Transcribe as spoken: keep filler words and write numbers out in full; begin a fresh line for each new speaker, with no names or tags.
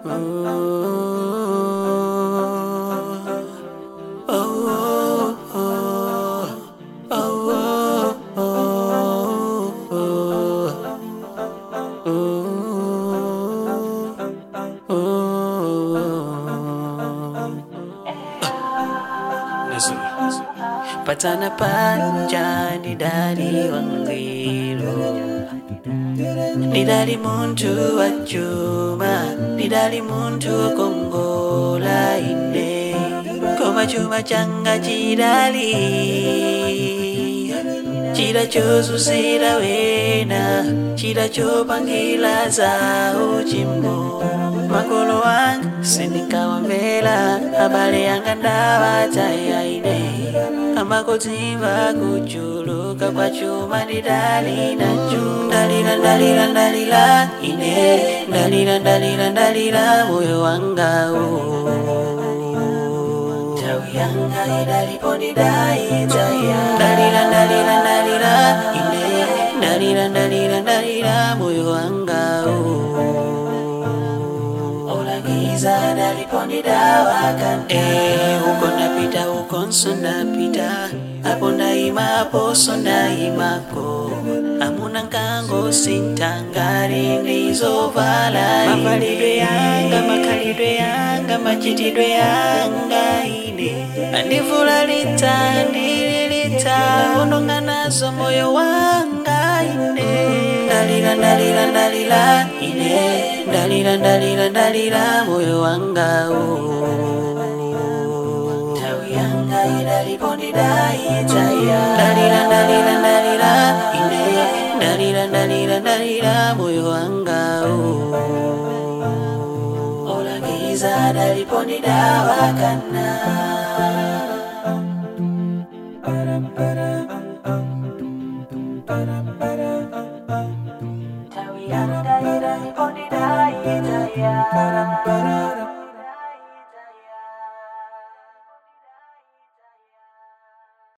Patana panja ni dari wangiro, ni dari muntu wa chuma, ni dari muntu wa kongola ine. Koma chuma changa chidali, chida chosu sira wena, chida chopangila za uchimbo. Makolo wanga sinikawa mbela, habari yanga ndawa tayaine. Ambako timba kuchuluka kwa chuma ni dalila chuma. Dalila dalila dalila ine, dalila dalila dalila moyo wanga o. Tawi yanga idalipo ni dai taya. Dalila dalila dalila ine, dalila dalila dalila moyo wanga o. Giza dalipo ni dawakan. Eh, uko napita uko napita, hapo ndaima hapo so ndaimako. Amunang kango sintangari nizovala. Mapalidwe yanga makalidwe yanga machitidwe yanga ine. Andivula lita ndililita, unonga nazo moyo wanga ine. Dalila dalila dalila ine, dalila dalila dalila moyo wanga o. Tawi yanga idalipo ni dai taya. Dalila dalila dalila ine, dalila dalila dalila moyo wanga o. Ola giza dalipo ni dawakana. Param param, param param.